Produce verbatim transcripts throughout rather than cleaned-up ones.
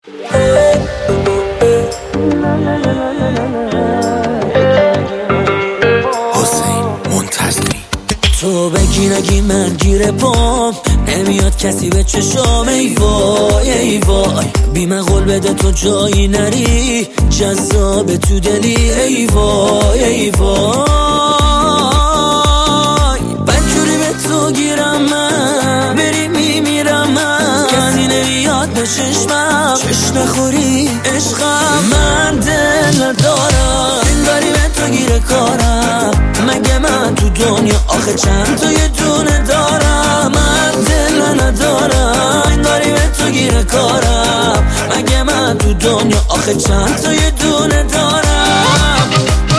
حسین منتظری تو بگی نگی من گیره پام نمیاد کسی به چشام. ای وای ای وای بی من قول بده تو جایی نری جذاب تو دلی. ای وای ای وای بدجوری به تو گیرم من بری میمیرم من کسی نمیاد به چشمم چش نخوری عشقم. من دل ندارم انگاری به تو گیره کارم مگه من تو دنیا آخه چند تا یه دونه دارم. من دل ندارم انگاری به تو گیره کارم مگه من تو دنیا آخه چند تا یه دونه دارم.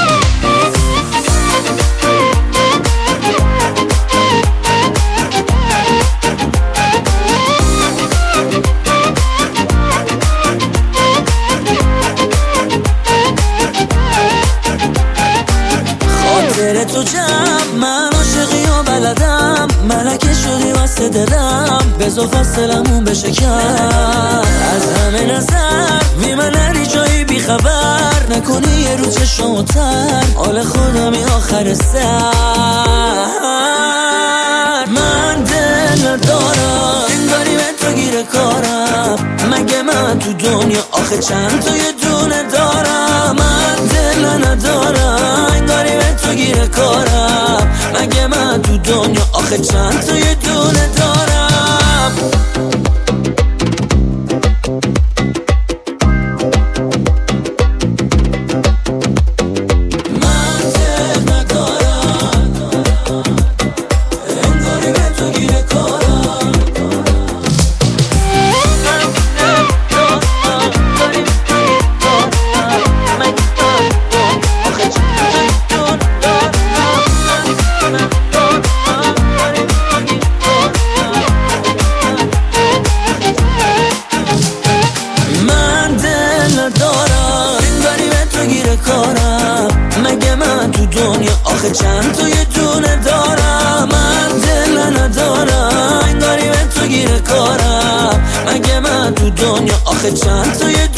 خاطر تو جمع من عاشقی و بلدم ملکه شدی واسه دلم بزا فاصلمون بشه کم. از همه نظر بی من نری جایی بی خبر نکنی یه رو چشم تر حال خودمی آخر سر. من دل ندارم انگاری به تو گیره کارم مگه من تو دنیا آخه چند تا یه دونه دارم. من دل ندارم انگاری به تو گیره کارم مگه من تو دنیا آخه چند تا یه دونه دارم. من دل ندارم انگاری به تو گیره کارم مگه من تو دنیا آخه چند تا یه دونه دارم. من دل ندارم انگاری به تو گیره کارم مگه من تو دنیا آخه چند تا یه